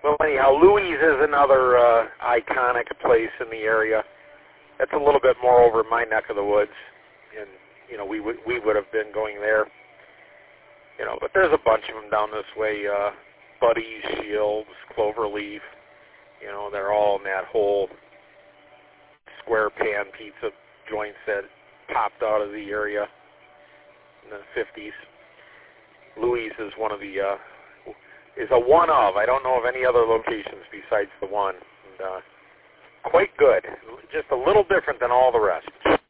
Well, anyhow, Louise is another iconic place in the area. That's a little bit more over my neck of the woods, and we would have been going there. But there's a bunch of them down this way. Buddy's, Shields, Cloverleaf. They're all in that whole square pan pizza joints that popped out of the area in the 50s. Louise is one of the is a one of. I don't know of any other locations besides the one. And, quite good. Just a little different than all the rest.